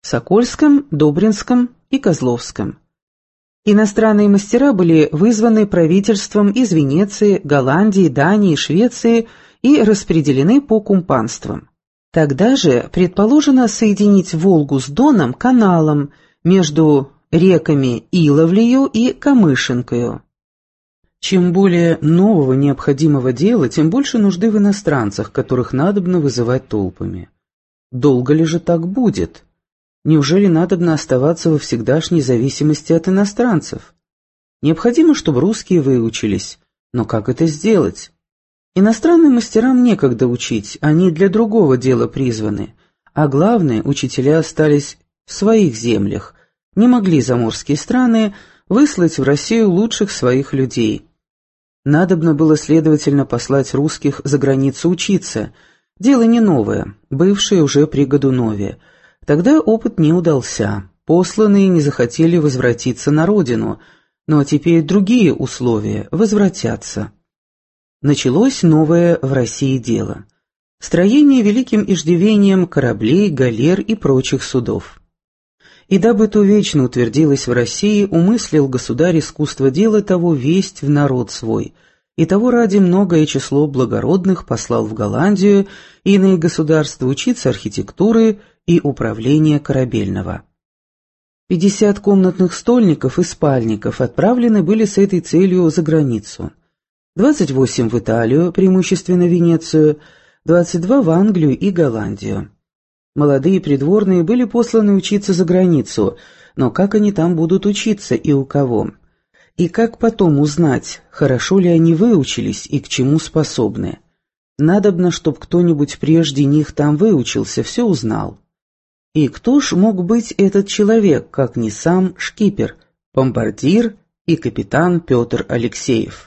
Сокольском, Добринском и Козловском. Иностранные мастера были вызваны правительством из Венеции, Голландии, Дании, Швеции и распределены по кумпанствам. Тогда же предположено соединить Волгу с Доном каналом между реками Иловлею и Камышинкою. Чем более нового необходимого дела, тем больше нужды в иностранцах, которых надобно вызывать толпами. Долго ли же так будет? Неужели надобно оставаться во всегдашней зависимости от иностранцев? Необходимо, чтобы русские выучились, но как это сделать? Иностранным мастерам некогда учить, они для другого дела призваны, а главное, учителя остались в своих землях, не могли заморские страны выслать в Россию лучших своих людей. Надобно было, следовательно, послать русских за границу учиться, дело не новое, бывшее уже при Годунове. Тогда опыт не удался, посланные не захотели возвратиться на родину, но теперь другие условия – возвратятся. Началось новое в России дело – строение великим иждивением кораблей, галер и прочих судов. И дабы то вечно утвердилось в России, умыслил государь искусство дела того весть в народ свой, и того ради многое число благородных послал в Голландию и иные государства учиться архитектуры и управления корабельного. 50 комнатных стольников и спальников отправлены были с этой целью за границу, 28 в Италию, преимущественно Венецию, 22 в Англию и Голландию. Молодые придворные были посланы учиться за границу, но как они там будут учиться и у кого? И как потом узнать, хорошо ли они выучились и к чему способны? Надобно, чтоб кто-нибудь прежде них там выучился, все узнал. И кто ж мог быть этот человек, как не сам шкипер, бомбардир и капитан Петр Алексеев?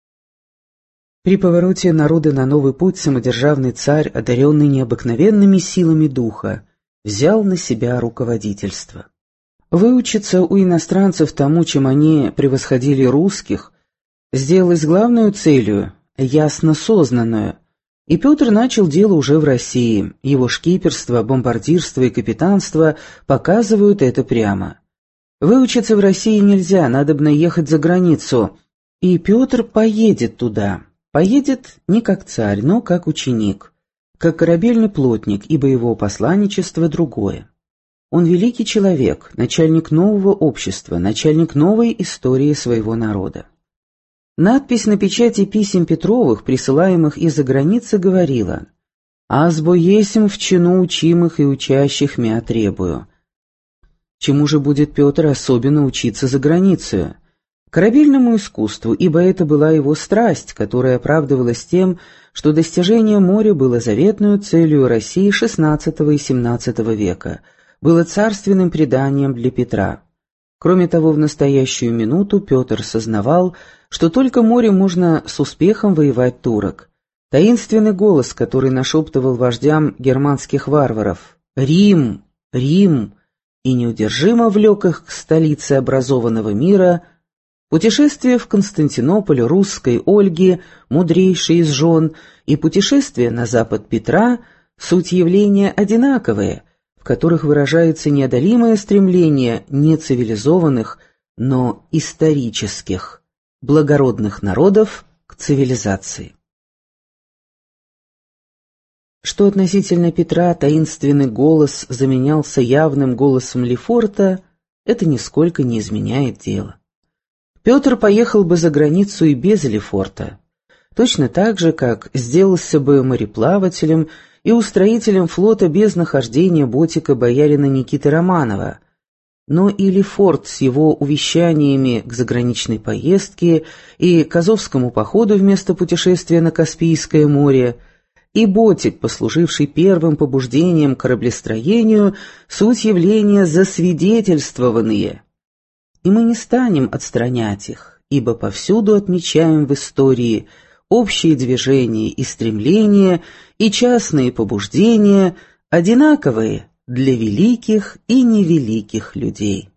При повороте народа на новый путь самодержавный царь, одаренный необыкновенными силами духа, взял на себя руководительство. Выучиться у иностранцев тому, чем они превосходили русских, сделалось главной целью, ясно сознанную, и Петр начал дело уже в России. Его шкиперство, бомбардирство и капитанство показывают это прямо. Выучиться в России нельзя, надобно ехать за границу, и Петр поедет туда. Поедет не как царь, но как ученик, как корабельный плотник, ибо его посланничество другое. Он великий человек, начальник нового общества, начальник новой истории своего народа. Надпись на печати писем Петровых, присылаемых из-за границы, говорила: «Азбо есмь в чину учимых и учащих мя требую». Чему же будет Петр особенно учиться за границей? Корабельному искусству, ибо это была его страсть, которая оправдывалась тем, что достижение моря было заветную целью России XVI и XVII века, было царственным преданием для Петра. Кроме того, в настоящую минуту Петр сознавал, что только морем можно с успехом воевать турок. Таинственный голос, который нашептывал вождям германских варваров «Рим! Рим!» и неудержимо влек их к столице образованного мира. Путешествие в Константинополь русской Ольги, мудрейшей из жен, и путешествие на запад Петра – суть явления одинаковые, в которых выражается неодолимое стремление не цивилизованных, но исторических, благородных народов к цивилизации. Что относительно Петра таинственный голос заменялся явным голосом Лефорта, это нисколько не изменяет дело. Петр поехал бы за границу и без Лефорта, точно так же, как сделался бы мореплавателем и устроителем флота без нахождения ботика боярина Никиты Романова. Но и Лефорт с его увещаниями к заграничной поездке и к Азовскому походу вместо путешествия на Каспийское море, и ботик, послуживший первым побуждением к кораблестроению, суть явления засвидетельствованные. И мы не станем отстранять их, ибо повсюду отмечаем в истории общие движения и стремления, и частные побуждения, одинаковые для великих и невеликих людей.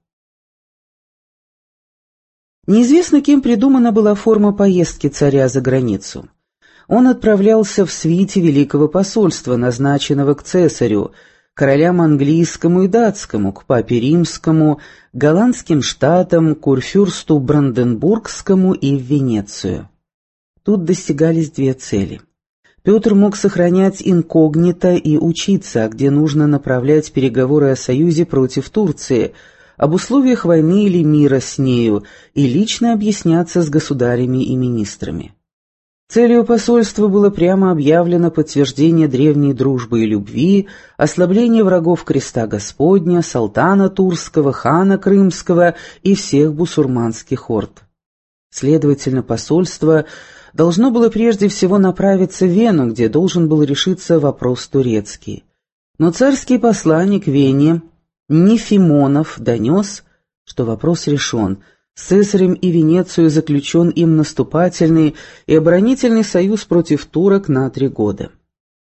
Неизвестно, кем придумана была форма поездки царя за границу. Он отправлялся в свите Великого посольства, назначенного к цесарю, королям английскому и датскому, к папе римскому, голландским штатам, курфюрсту бранденбургскому и в Венецию. Тут достигались две цели. Петр мог сохранять инкогнито и учиться, а где нужно направлять переговоры о союзе против Турции, об условиях войны или мира с нею, и лично объясняться с государями и министрами. Целью посольства было прямо объявлено подтверждение древней дружбы и любви, ослабление врагов креста Господня, султана турского, хана крымского и всех бусурманских орд. Следовательно, посольство должно было прежде всего направиться в Вену, где должен был решиться вопрос турецкий. Но царский посланник в Вене Нефимонов донес, что вопрос решен, с Цесарем и Венецию заключен им наступательный и оборонительный союз против турок на 3 года.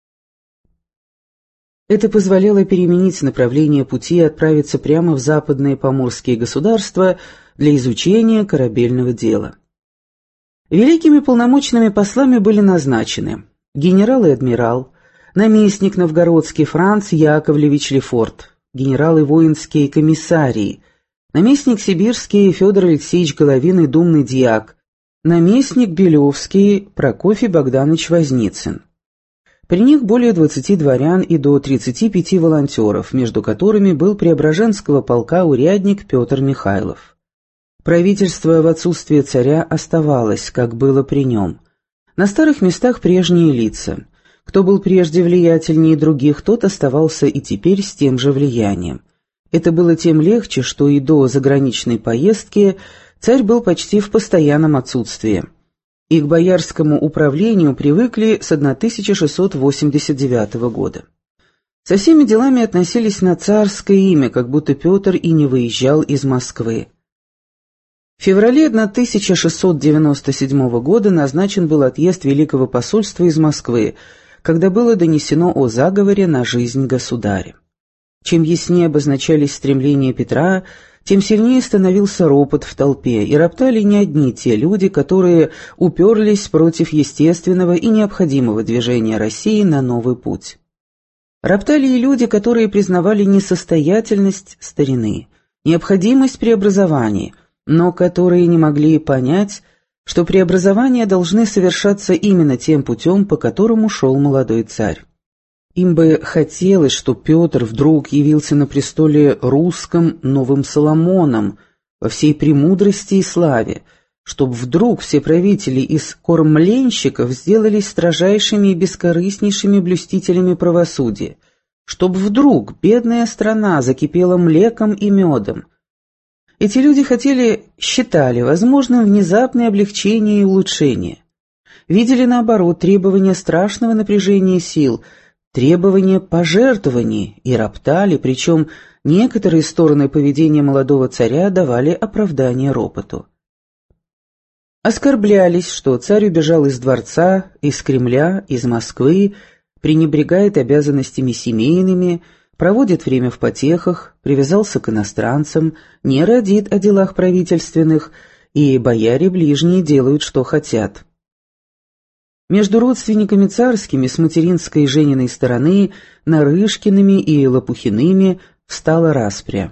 Это позволяло переменить направление пути и отправиться прямо в западные поморские государства для изучения корабельного дела. Великими полномочными послами были назначены генерал и адмирал, наместник новгородский Франц Яковлевич Лефорт, генералы воинские комиссарии, наместник сибирский Федор Алексеевич Головин и думный дьяк, наместник Белевский Прокофий Богданович Возницын. При них более 20 дворян и до 35 волонтеров, между которыми был Преображенского полка урядник Петр Михайлов. Правительство в отсутствие царя оставалось, как было при нем. На старых местах прежние лица. Кто был прежде влиятельнее других, тот оставался и теперь с тем же влиянием. Это было тем легче, что и до заграничной поездки царь был почти в постоянном отсутствии. И к боярскому управлению привыкли с 1689 года. Со всеми делами относились на царское имя, как будто Петр и не выезжал из Москвы. В феврале 1697 года назначен был отъезд Великого посольства из Москвы, когда было донесено о заговоре на жизнь государя. Чем яснее обозначались стремления Петра, тем сильнее становился ропот в толпе, и роптали не одни те люди, которые уперлись против естественного и необходимого движения России на новый путь. Роптали и люди, которые признавали несостоятельность старины, необходимость преобразований, но которые не могли понять, что преобразования должны совершаться именно тем путем, по которому шел молодой царь. Им бы хотелось, чтобы Петр вдруг явился на престоле русском новым Соломоном во всей премудрости и славе, чтобы вдруг все правители из кормленщиков сделались строжайшими и бескорыстнейшими блюстителями правосудия, чтобы вдруг бедная страна закипела млеком и медом. Эти люди считали возможным внезапное облегчение и улучшение. Видели, наоборот, требования страшного напряжения сил, требования пожертвований и роптали, причем некоторые стороны поведения молодого царя давали оправдание ропоту. Оскорблялись, что царь убежал из дворца, из Кремля, из Москвы, пренебрегает обязанностями семейными, проводит время в потехах, привязался к иностранцам, не родит о делах правительственных, и бояре ближние делают, что хотят. Между родственниками царскими с материнской и жениной стороны, Нарышкиными и Лопухиными, встала распря.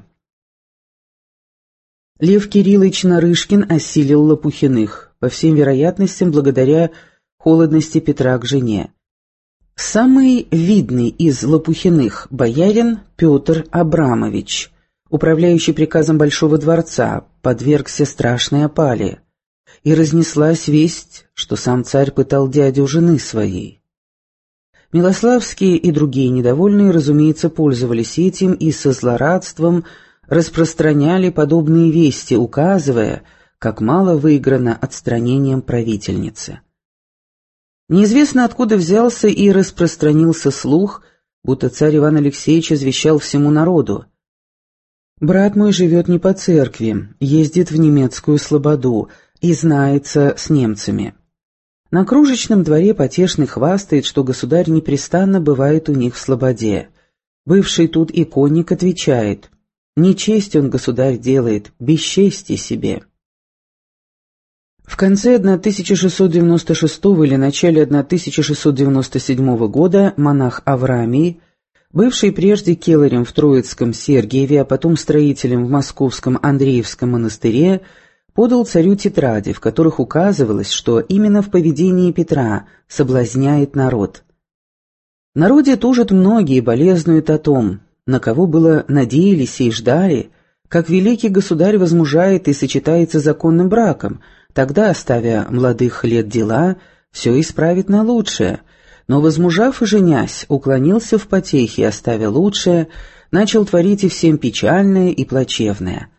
Лев Кириллович Нарышкин осилил Лопухиных, по всем вероятностям благодаря холодности Петра к жене. Самый видный из Лопухиных боярин Петр Абрамович, управляющий приказом Большого дворца, подвергся страшной опале, и разнеслась весть, что сам царь пытал дядю жены своей. Милославские и другие недовольные, разумеется, пользовались этим и со злорадством распространяли подобные вести, указывая, как мало выиграно отстранением правительницы. Неизвестно, откуда взялся и распространился слух, будто царь Иван Алексеевич извещал всему народу: «Брат мой живет не по церкви, ездит в немецкую слободу и знается с немцами». На кружечном дворе потешный хвастает, что государь непрестанно бывает у них в слободе. Бывший тут иконник отвечает: «Не честь он, государь, делает, бесчестие себе». В конце 1696 или начале 1697 года монах Авраамий, Бывший прежде келарем в Троицком Сергиеве, а потом строителем в Московском Андреевском монастыре, подал царю тетради, в которых указывалось, что именно в поведении Петра соблазняет народ. В народе тужат многие, болезнуют о том, на кого было надеялись и ждали, как великий государь возмужает и сочетается законным браком, тогда, оставя молодых лет дела, все исправит на лучшее. Но, возмужав и женясь, уклонился в потехи, оставя лучшее, начал творить и всем печальное и плачевное.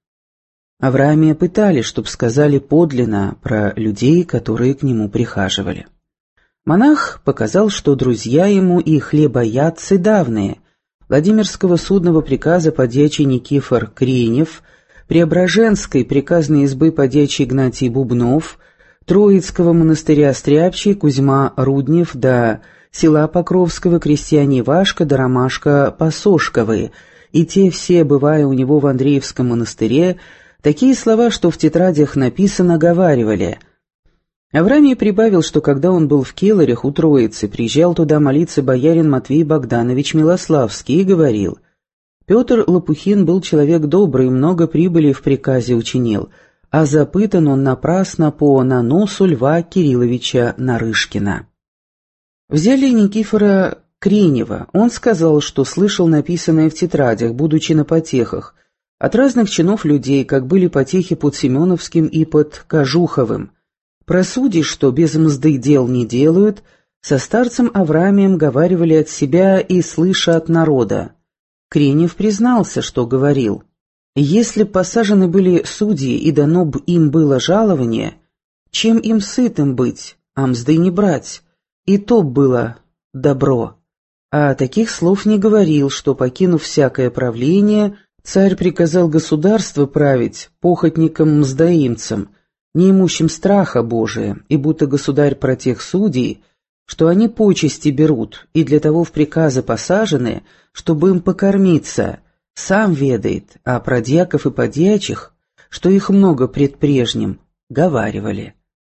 Авраамия пытали, чтоб сказали подлинно про людей, которые к нему прихаживали. Монах показал, что друзья ему и хлебоядцы давние. Владимирского судного приказа подьячий Никифор Кренев, Преображенской приказной избы подьячий Игнатий Бубнов, Троицкого монастыря Стряпчий Кузьма Руднев да села Покровского крестьяне Ивашка да Ромашка Пасошковые, и те все, бывая у него в Андреевском монастыре, такие слова, что в тетрадях написано, говаривали. Авраамий прибавил, что когда он был в келарях у Троицы, приезжал туда молиться боярин Матвей Богданович Милославский и говорил: «Петр Лопухин был человек добрый, много прибыли в приказе учинил, а запытан он напрасно по наносу Льва Кирилловича Нарышкина». Взяли Никифора Кренева. Он сказал, что слышал написанное в тетрадях, будучи на потехах, от разных чинов людей, как были потехи под Семеновским и под Кожуховым. Про судей, что без мзды дел не делают, со старцем Авраамием говаривали от себя и слыша от народа. Кренев признался, что говорил: «Если б посажены были судьи и дано б им было жалование, чем им сытым быть, а мзды не брать, и то б было добро». А таких слов не говорил, что, покинув всякое правление, царь приказал государство править похотникам-мздоимцам, неимущим страха Божия, и будто государь про тех судей, что они почести берут, и для того в приказы посажены, чтобы им покормиться, сам ведает, а про дьяков и подьячих, что их много пред прежним, говаривали.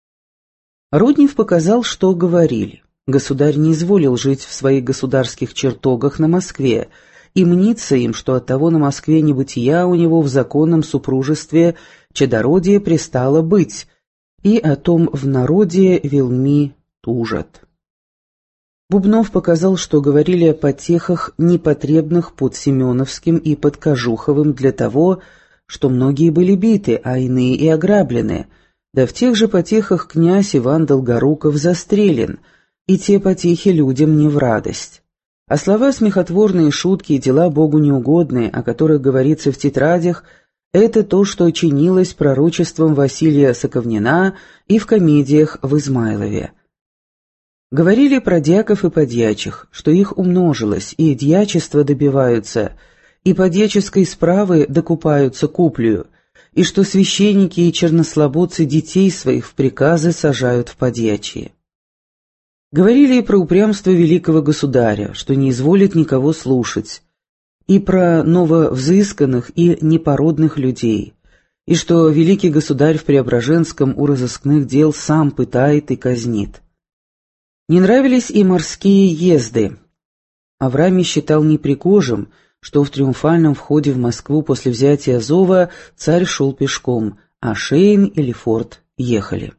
Руднев показал, что говорили. Государь не изволил жить в своих государских чертогах на Москве, и мнится им, что оттого на Москве небытия у него в законном супружестве чадородие пристало быть, и о том в народе велми тужат. Бубнов показал, что говорили о потехах, непотребных под Семеновским и под Кожуховым для того, что многие были биты, а иные и ограблены, да в тех же потехах князь Иван Долгоруков застрелен, и те потехи людям не в радость. А слова смехотворные, шутки и дела Богу неугодные, о которых говорится в тетрадях, это то, что чинилось пророчеством Василия Соковнина и в комедиях в Измайлове. Говорили про дьяков и подьячих, что их умножилось, и дьячества добиваются, и подьяческой справы докупаются куплею, и что священники и чернослободцы детей своих в приказы сажают в подьячие. Говорили и про упрямство великого государя, что не изволит никого слушать, и про нововзысканных и непородных людей, и что великий государь в Преображенском у разыскных дел сам пытает и казнит. Не нравились и морские езды. Авраамий считал непригожим, что в триумфальном входе в Москву после взятия Азова царь шел пешком, а Шейн и Лефорт ехали.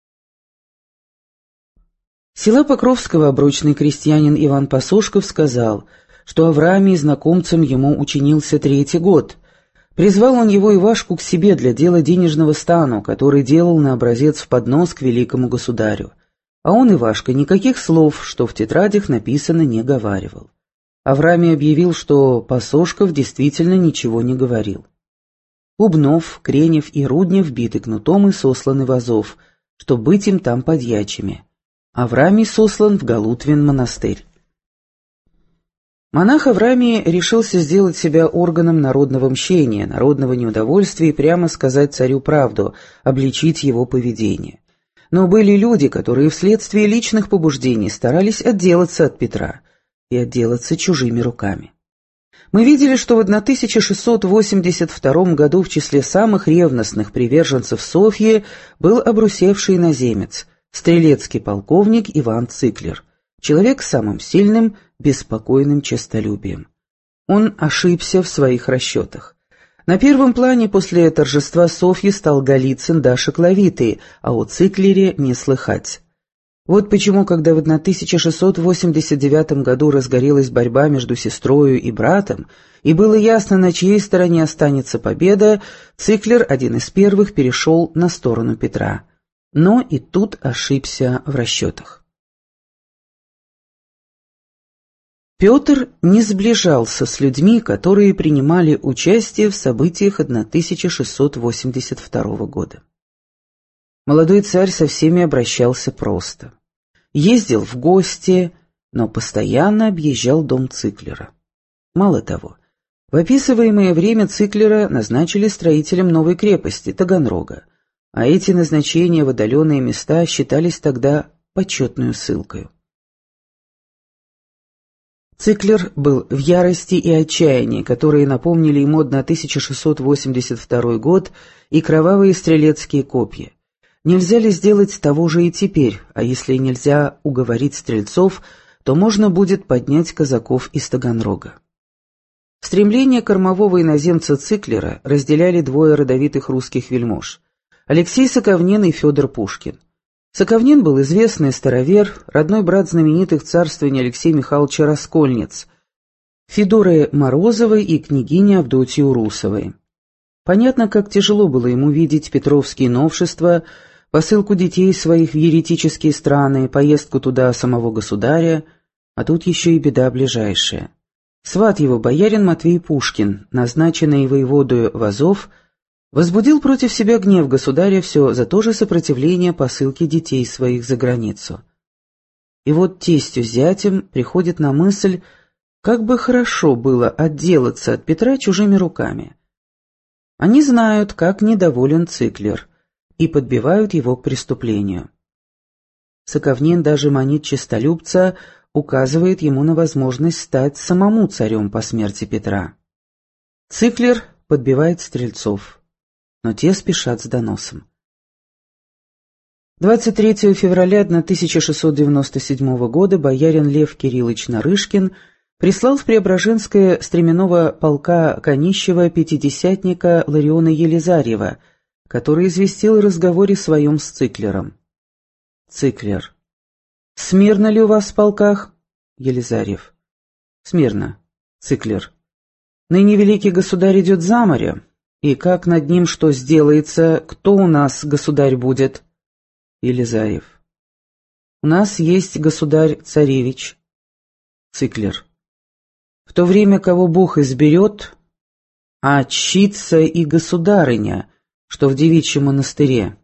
С села Покровского обручный крестьянин Иван Пасошков сказал, что Авраамий знакомцем ему учинился 3-й год. Призвал он его Ивашку к себе для дела денежного стану, который делал на образец в поднос к великому государю. А он, Ивашка, никаких слов, что в тетрадях написано, не говаривал. Авраамий объявил, что Пасошков действительно ничего не говорил. Бубнов, Кренев и Руднев биты кнутом и сосланы в Азов, чтоб быть им там подьячими. Авраамий сослан в Галутвин монастырь. Монах Авраамий решился сделать себя органом народного мщения, народного неудовольствия и прямо сказать царю правду, обличить его поведение. Но были люди, которые вследствие личных побуждений старались отделаться от Петра и отделаться чужими руками. Мы видели, что в 1682 году в числе самых ревностных приверженцев Софьи был обрусевший иноземец, стрелецкий полковник Иван Циклер. человек с самым сильным, беспокойным честолюбием. Он ошибся в своих расчетах. На первом плане после торжества Софьи стал Голицын да Шекловитый, а о Циклере не слыхать. Вот почему, когда в 1689 году разгорелась борьба между сестрою и братом, и было ясно, на чьей стороне останется победа, Циклер, один из первых, перешел на сторону Петра. Но и тут ошибся в расчетах. Петр не сближался с людьми, которые принимали участие в событиях 1682 года. Молодой царь со всеми обращался просто. Ездил в гости, но постоянно объезжал дом Циклера. Мало того, в описываемое время Циклера назначили строителем новой крепости, Таганрога, а эти назначения в отдаленные места считались тогда почетную ссылкой. Циклер был в ярости и отчаянии, которые напомнили ему 1682 год и кровавые стрелецкие копья. Нельзя ли сделать того же и теперь, а если нельзя уговорить стрельцов, то можно будет поднять казаков из Таганрога. Стремление кормового иноземца Циклера разделяли двое родовитых русских вельмож – Алексей Соковнин и Федор Пушкин. Соковнин был известный старовер, родной брат знаменитых царствований Алексея Михайловича Раскольниц, Федоры Морозовой и княгини Авдотьи Урусовой. Понятно, как тяжело было ему видеть петровские новшества, посылку детей своих в еретические страны, поездку туда самого государя, а тут еще и беда ближайшая. Сват его, боярин Матвей Пушкин, назначенный воеводою в Азов, возбудил против себя гнев государя все за то же сопротивление посылки детей своих за границу. И вот тестю с зятем приходит на мысль, как бы хорошо было отделаться от Петра чужими руками. Они знают, как недоволен Циклер, и подбивают его к преступлению. Соковнин даже манит честолюбца, указывает ему на возможность стать самому царем по смерти Петра. Циклер подбивает стрельцов, но те спешат с доносом. 23 февраля 1697 года боярин Лев Кириллович Нарышкин прислал в Преображенское стременного полка Конищева пятидесятника Лариона Елизарьева, который известил о разговоре своем с Циклером. Циклер. «Смирно ли у вас в полках?» Елизарьев. «Смирно». Циклер. «Ныне великий государь идет за море, и как над ним что сделается, кто у нас государь будет?» Елизарьев. «У нас есть государь-царевич». Циклер. «В то время, кого Бог изберет, а отщится и государыня, что в девичьем монастыре».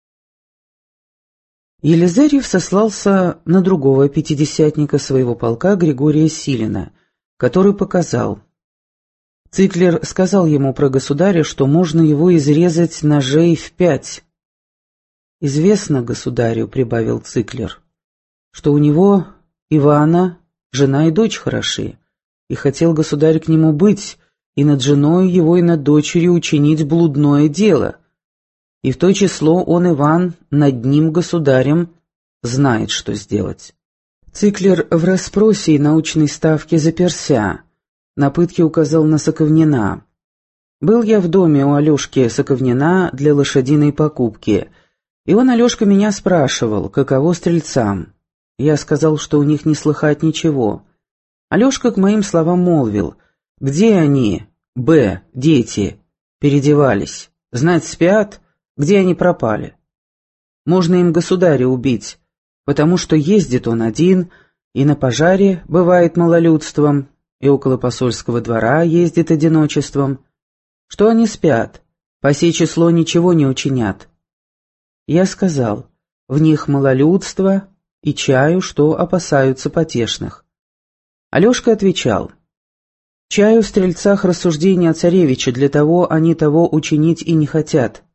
Елизарьев сослался на другого пятидесятника своего полка Григория Силина, который показал. Циклер сказал ему про государя, что можно его изрезать ножей в 5. «Известно государю», — прибавил Циклер, — «что у него Ивана жена и дочь хороши, и хотел государь к нему быть, и над женой его и над дочерью учинить блудное дело. И в то число он, Иван, над ним, государем, знает, что сделать». Циклер в расспросе и научной ставке заперся. На пытке указал на Соковнина. «Был я в доме у Алешки Соковнина для лошадиной покупки, и он, Алешка, меня спрашивал, каково стрельцам. Я сказал, что у них не слыхать ничего. Алешка к моим словам молвил: где они, дети, переодевались? Знать спят, где они пропали? Можно им государя убить, потому что ездит он один, и на пожаре бывает малолюдством, и около посольского двора ездит одиночеством. Что они спят, по сей число ничего не учинят. Я сказал, в них малолюдство, и чаю, что опасаются потешных. Алешка отвечал: чаю в стрельцах рассуждения царевича, для того они того учинить и не хотят.